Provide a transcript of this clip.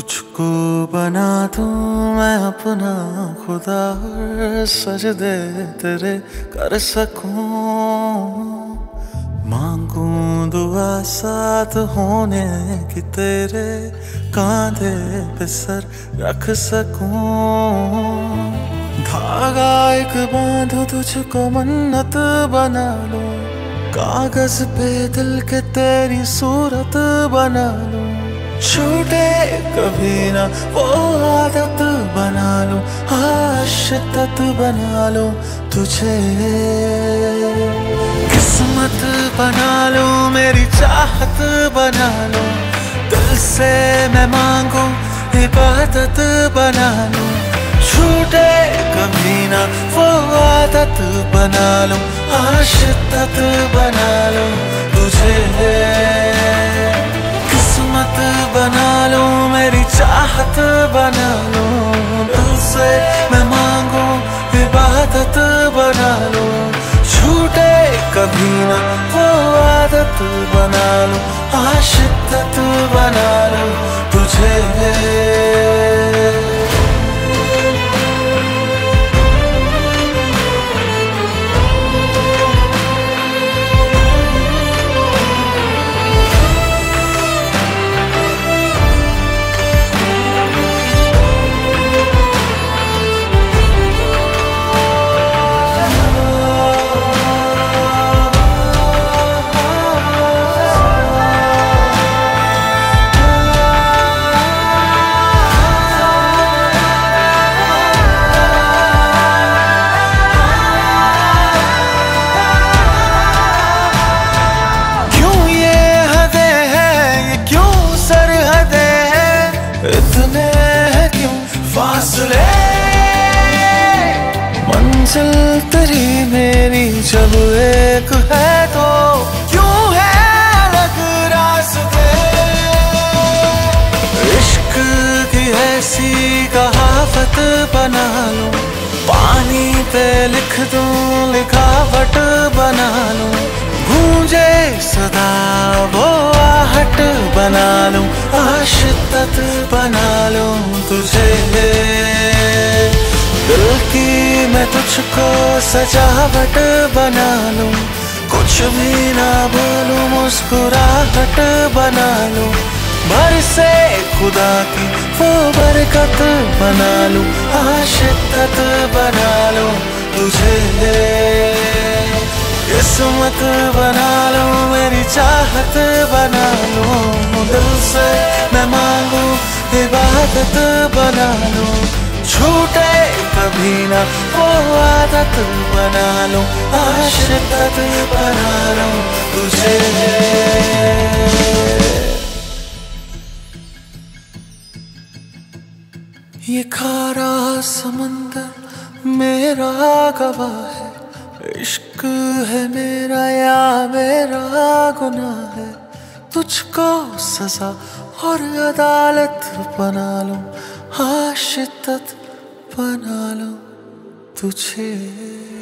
तुझको बना दूं मैं अपना खुदा, और सजदे तेरे कर सकूं। मांगूं दुआ साथ होने की, तेरे कांधे पे सर रख सकूं। धागा एक बांधो तुझको मन्नत बना लूं, कागज पे दिल के तेरी सूरत बना लूं। छूटे कभी ना वो आदत बना लूं, आशिकत बना लूं तुझे। किस्मत बना लूं, मेरी चाहत बना लूं, दिल से मैं मांगूं इबादत बना लूं। छूटे कभी ना वो आदत बना लूं, आशिकत बना लूं तुझे। किस्मत बना लूं, मेरी चाहत बना लूं, दिल से मैं मांगूं इबादत बना लूं। छूटे कभी ना वो आदत बना लूं, आशिकत बना लूं तुझे। इतने हैं क्यों फासले, मंजिल तेरी मेरी जब एक है तो क्यों है अलग रास्ते। इश्क की ऐसी कहावत बना लूं, पानी पे लिख दूं लिखावट बना लूं। गूंजे सदा वो आहट बना लूं, आशिकत बना लूं तुझे। दिल की मैं तुझको सजावट बना लूं, कुछ भी ना बोलूं मुस्कुराहट बना लूं। बरसे खुदा की वो बरकत बना लूं, आशिकत बना लूं तुझे। किस्मत बना लूं, मेरी चाहत बना लूं, दिल से मैं मांगूं इबादत बना लूं। छूटे कभी ना वो आदत बना लूं, आशिकत बना लूं तुझे। ये खारा समंदर मेरा गवाह है, इश्क है मेरा या मेरा गुनाह है। तुझको सजा और अदालत बना लूं, आशिकत बना लूं तुझे।